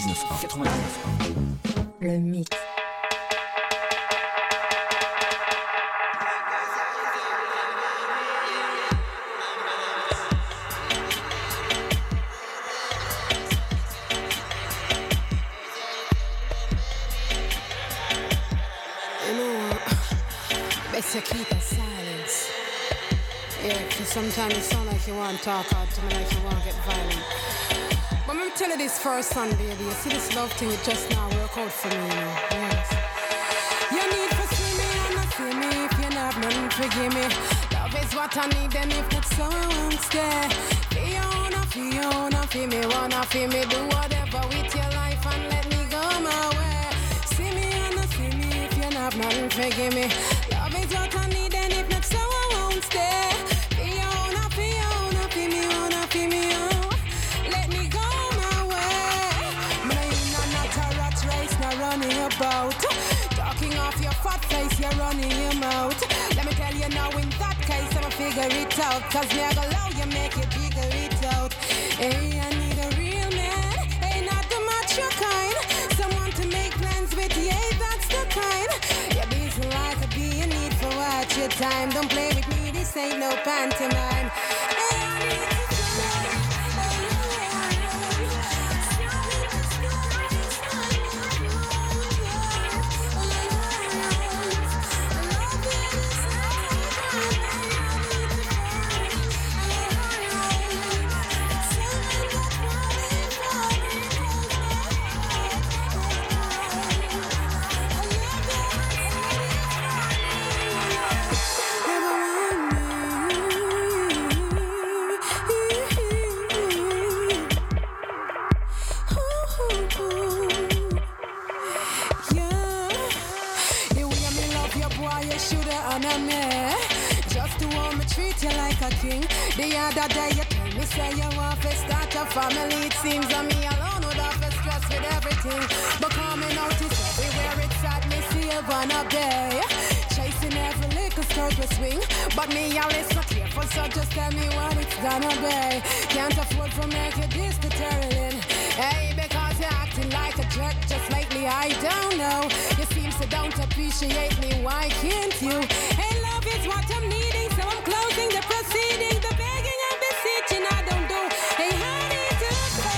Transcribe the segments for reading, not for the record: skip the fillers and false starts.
Le mix. To keep a silence. Yeah, cause sometimes it sound like you want to talk out to me, like you want to get violent. But let me tell you this first son, baby. You see this love thing, it just now work out for me, you know. Yes. You need to see me and not see me. If you not have nothing, forgive me. Love is what I need, and if not, so I won't stay. Fiona, feel me, wanna feel me. Do whatever with your life and let me go my way. See me and not see me. If you not have nothing, forgive me. Is what I need, and if not, so I won't stay. Fiona, feel me, oh. Let me go my way. Mine are not a rat race, not running about. Talking off your fat face, you're running your mouth. Let me tell you now, in that case, I'ma figure it out. Cause me, I go allow you, make you figure it out. Hey, I need a real man. Hey, not the macho kind. Someone to make plans with, yeah, that's the kind. You're busy like a bee, you need for watch your time. Don't play with me, this ain't no pantomime. Hey, I need to the other day you tell me say you want to start a family. It seems that me alone would have to stress with everything. But coming notice everywhere it's at me see you wanna be chasing every little skirt we swing. But me always so careful, so just tell me what it's gonna be. Can't afford to make it this deterring. Hey, because you're acting like a jerk just lately, I don't know. You seem so don't appreciate me, why can't you? Hey, love is what I'm needing, so I'm closing the proceeding. The begging and beseeching I don't do. Hey, honey, do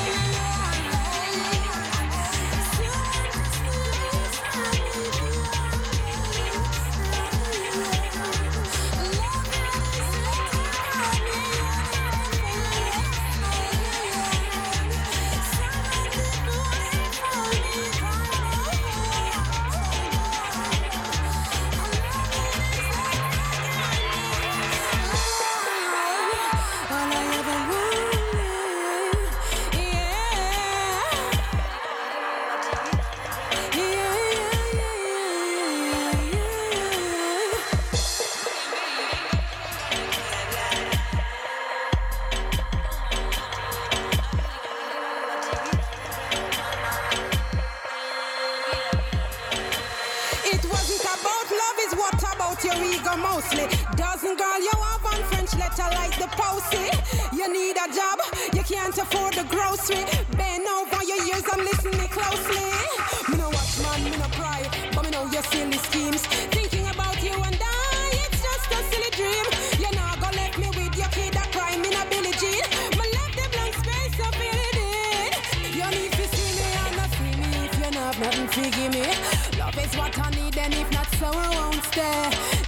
mostly. Dozen girl you have on French letter like the posy. You need a job, you can't afford the grocery. Bend over your ears and listen me closely. Me no watch man, me no cry, but me know your silly schemes. Thinking about you and I, it's just a silly dream. You not gonna let me with your kid that crime in a Billie Jean. Me left the blank space, I feel it in. You need to see me and not see me. If you not have nothing to give me, love is what I need, and if not so I won't stay.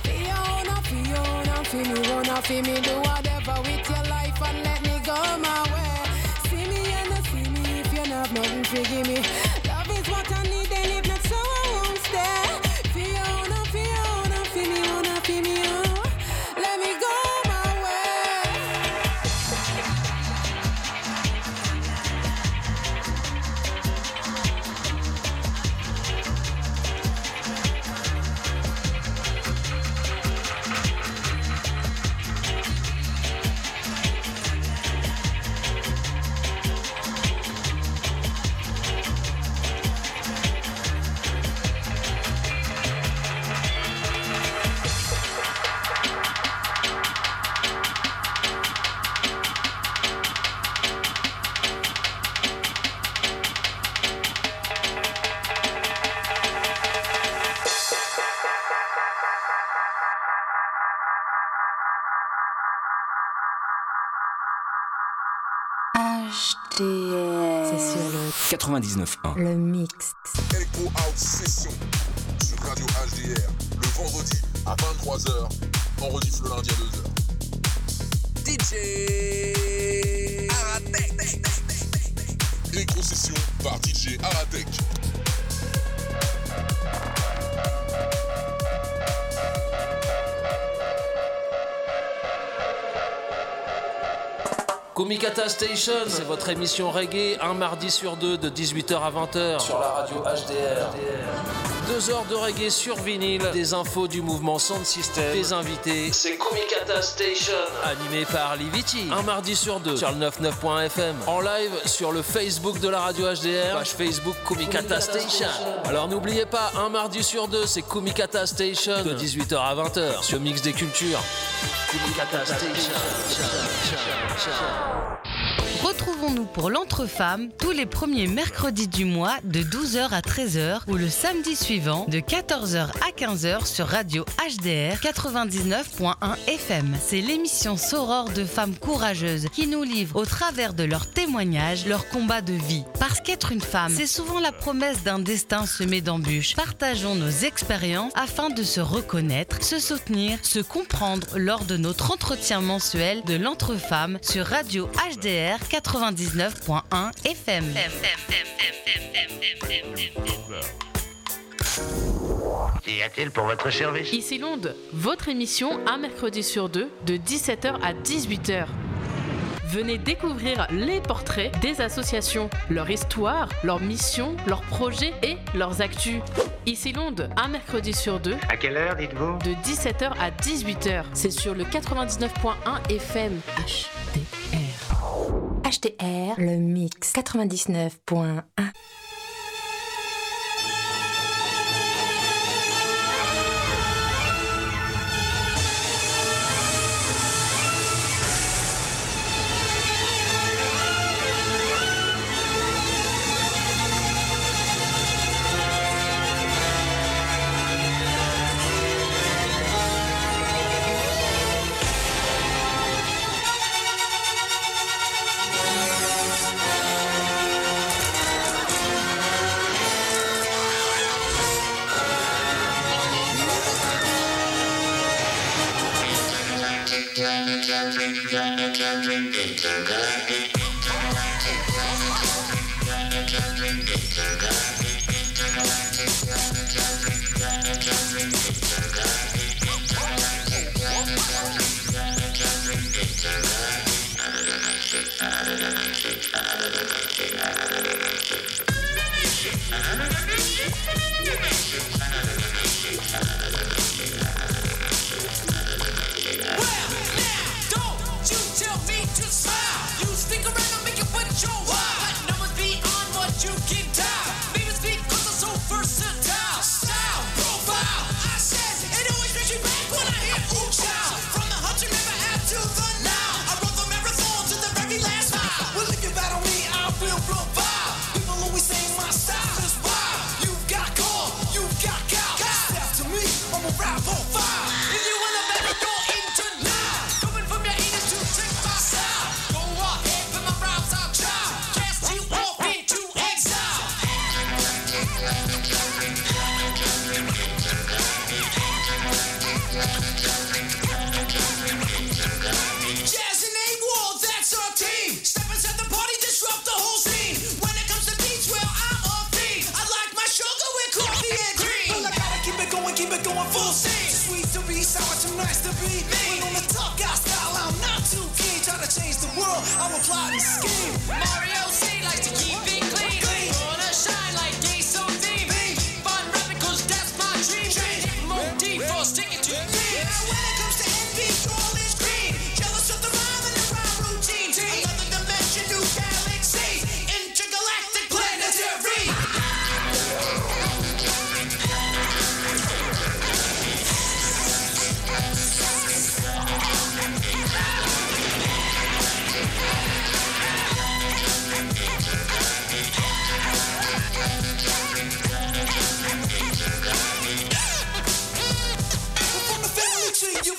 Feel me, wanna feel me, do whatever with your life and let me go my way. See me and not see me, if you not have nothing to give me. Love is what I need, and if not so I won't stay. Fiona, feel me, wanna feel me, oh. Let me go my HDR. C'est sur le 99.1. Le mix. Echo House Session sur Radio HDR. Le vendredi à 23h. On rediff le lundi à 2h. DJ Aratek. Echo Session par DJ Aratek. Kumikata Station, c'est votre émission reggae, un mardi sur deux de 18h à 20h sur la radio HDR. 2 heures de reggae sur vinyle, des infos du mouvement Sound System, des invités. C'est Kumikata Station, animé par Liviti. Un mardi sur deux sur le 99.fm. En live sur le Facebook de la radio HDR, page Facebook Kumikata Station. Alors n'oubliez pas, un mardi sur deux, c'est Kumikata Station, de 18h à 20h sur Mix des Cultures. Kumikata Station. Retrouvons-nous pour l'Entre-Femmes tous les premiers mercredis du mois de 12h à 13h ou le samedi suivant de 14h à 15h sur Radio HDR 99.1 FM. C'est l'émission Soror de femmes courageuses qui nous livrent au travers de leurs témoignages leur combat de vie. Parce qu'être une femme, c'est souvent la promesse d'un destin semé d'embûches. Partageons nos expériences afin de se reconnaître, se soutenir, se comprendre lors de notre entretien mensuel de l'Entre-Femmes sur Radio HDR 99.1 FM. Qu'y a-t-il pour votre service? Ici Londres, votre émission un mercredi sur deux de 17h à 18h. Venez découvrir les portraits des associations, leur histoire, leurs missions, leurs projets et leurs actus. Ici Londres, un mercredi sur deux. À quelle heure, dites-vous? De 17h à 18h. C'est sur le 99.1 FM HDR. HDR, le mix 99.1.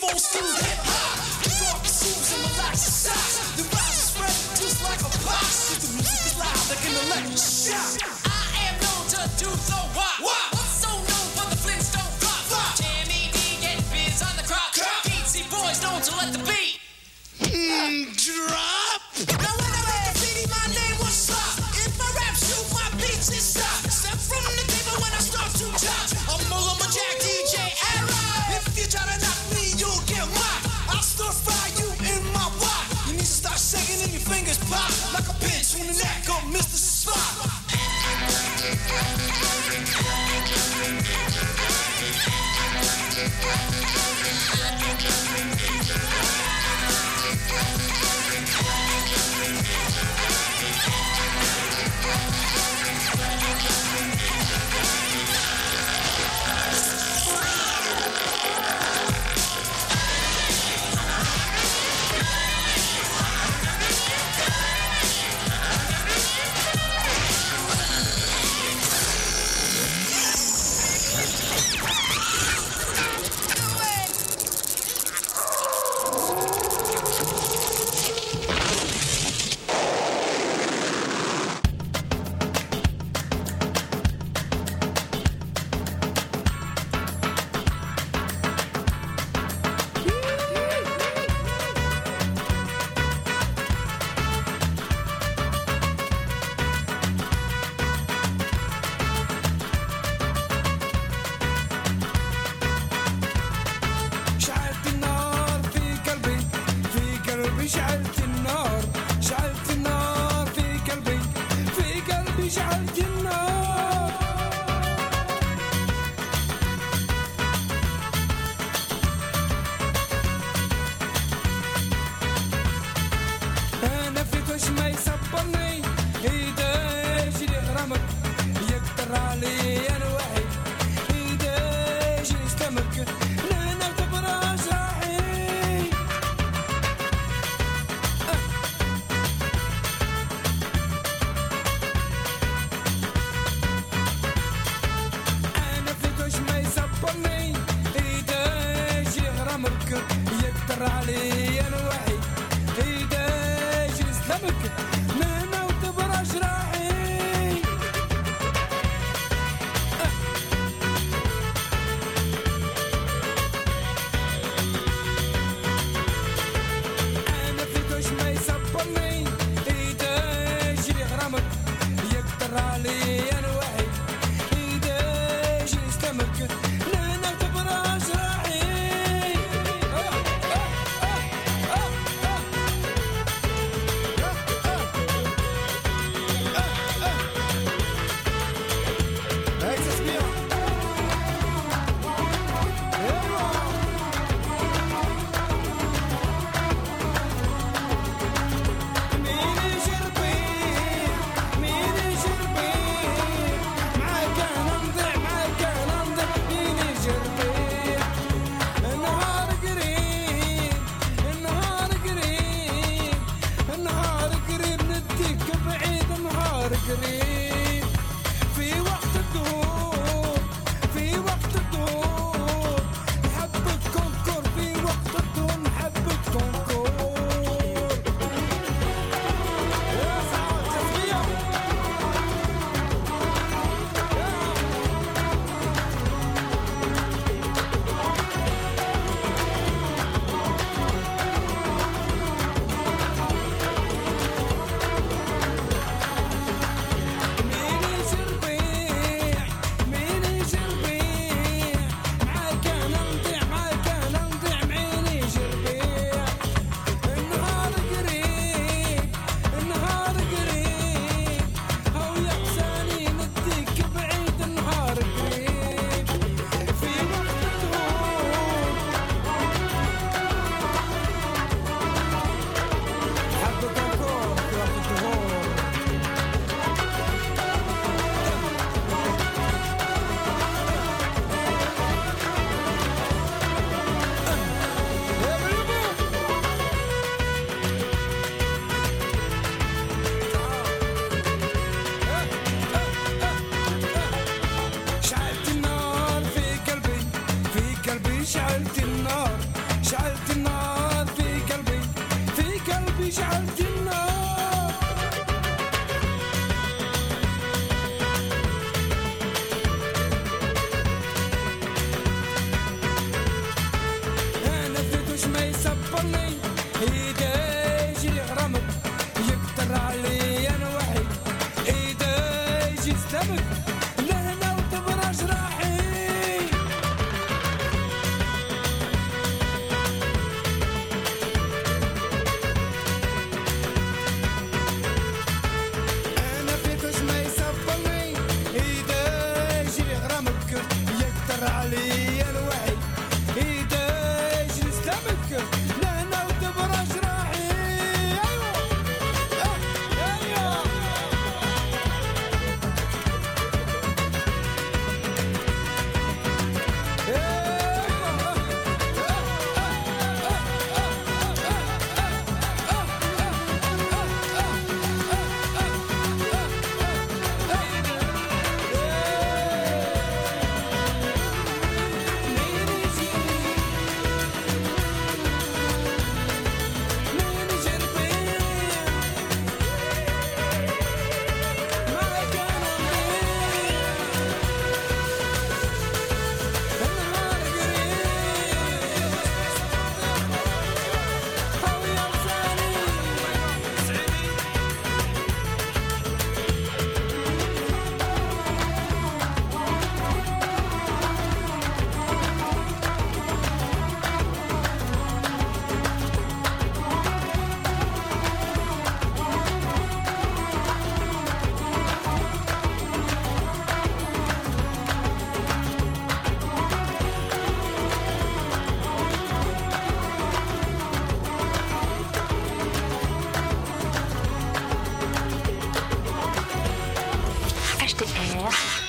Hip-hop, you thought the suits and relax the socks. The rise is spread just like a box. let shout. I am known to do the what? So known for the Flintstone pop. Tammy D get biz on the crop. Beatsy boys known to let the beat drop. Now when I read the CD, my name was Slop. If I rap, shoot my beats and stop. Step from the table when I start to chop. I'm Mullah Jack DJ Arrow. If you try to knock me, you'll get mocked. I'll stir fry you in my wok. You need to start shaking and your fingers pop like a pinch on the neck of Mr. Spot. ما يصبرني إيدا يجري غرامك يقدر علي أنا وحيد إيدا يجي سلامك لهنا وتبرى جراحي أنا فيكش ما يصبرني إيدا يجري غرامك يقدر علي أنا وحيد إيدا يجي سلامك لهنا وتبرى جراحي أيوة أيوة HDR.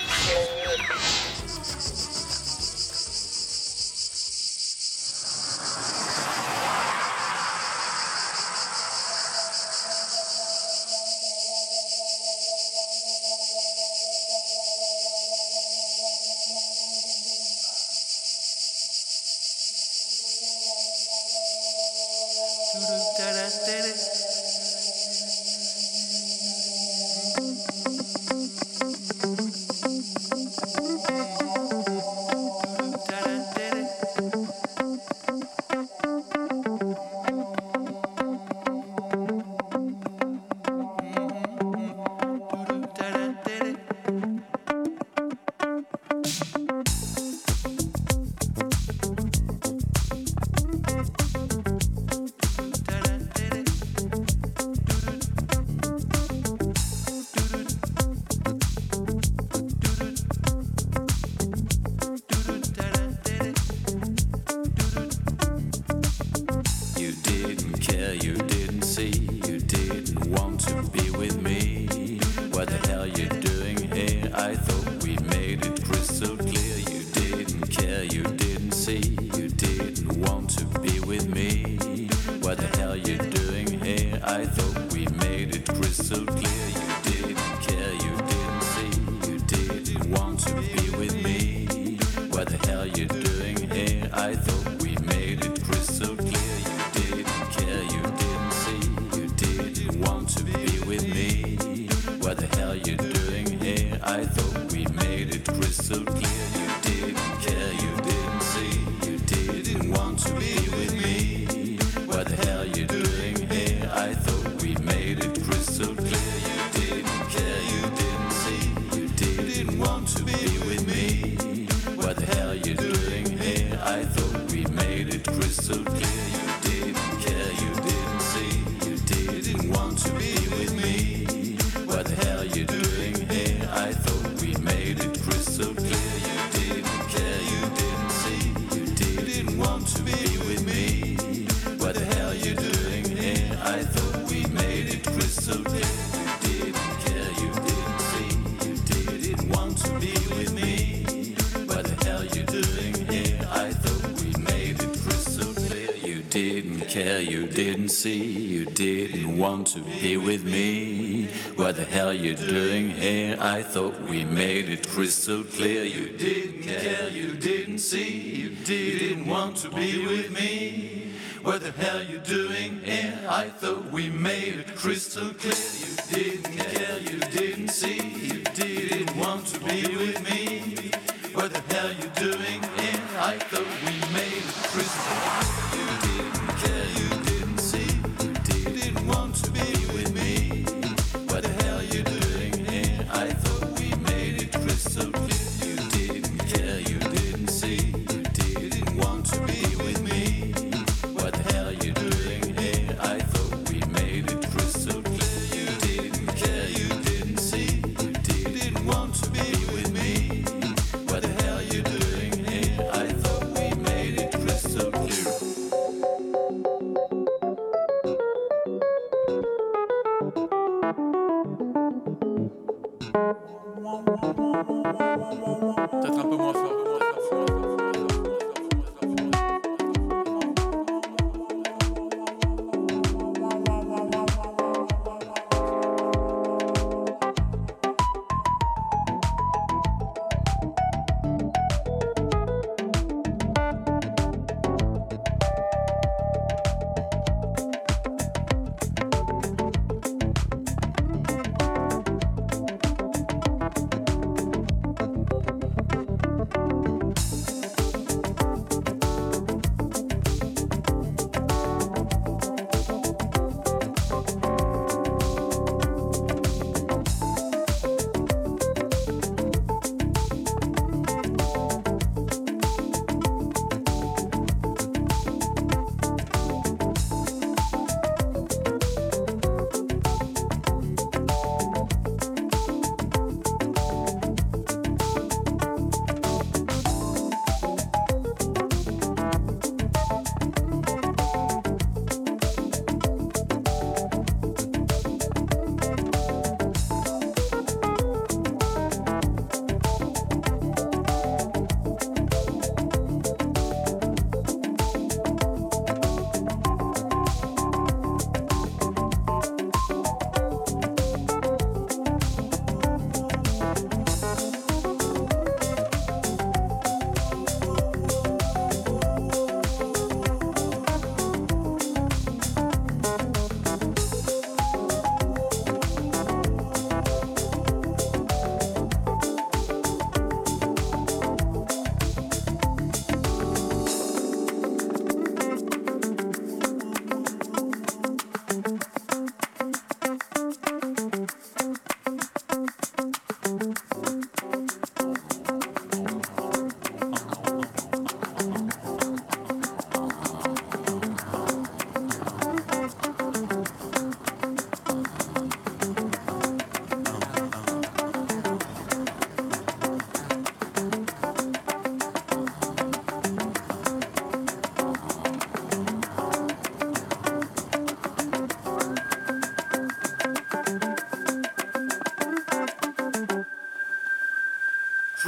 You didn't care, you didn't see, you didn't want to be with me. What the hell you doing here? I thought we made it crystal clear. You didn't care, you didn't see, you didn't want to be with me. What the hell you doing here? I thought we made it crystal clear. You didn't care, you didn't see, you didn't want to be with me. What the hell you doing here? I thought we made it crystal clear. You didn't see, you didn't want to be with me. What the hell you doing here? I thought we made it crystal clear. You didn't care, you didn't see, you didn't want to be with me. What the hell you doing here? I thought we made it crystal clear. You didn't care, you didn't see, you didn't want to be with me. What the hell you doing here? I thought we made it crystal clear. You didn't care, you didn't see, you didn't want to be with me. What the hell you doing here? I thought we made it crystal clear. You didn't care, you didn't see, you didn't want to be with me. What the hell you doing here? I thought we made it crystal clear. You didn't care, you didn't see, you didn't want to be with me. What the hell you doing here? I thought we made it crystal clear. You didn't care, you didn't see, you didn't want to be with me. What the hell you doing here? I thought we made it crystal clear. You didn't care, you didn't see, you didn't want to be with me. What the hell you doing here? I thought we made it crystal clear. You didn't care, you didn't see, you didn't want to be with me. What the hell you doing here? I thought we made it crystal clear. You didn't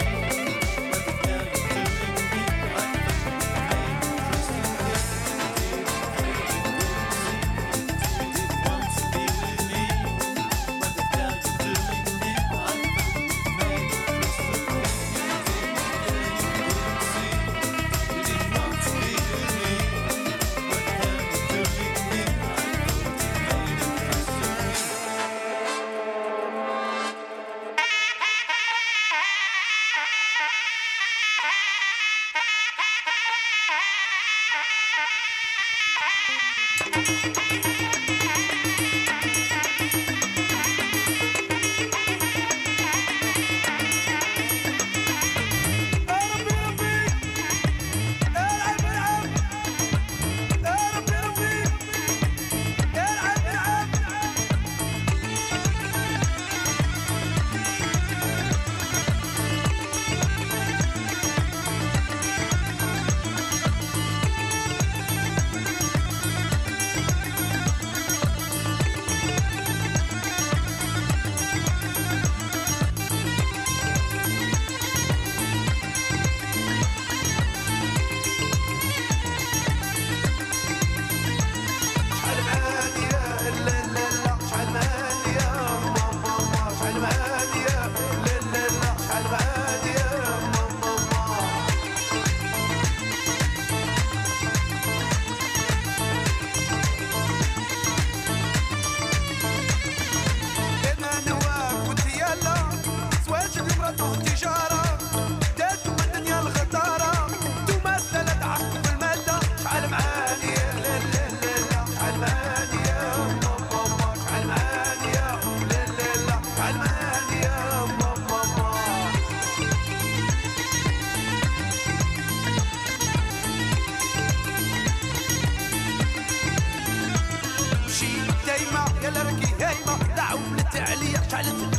يا لركي هايمة دعوا للتعليق شعلت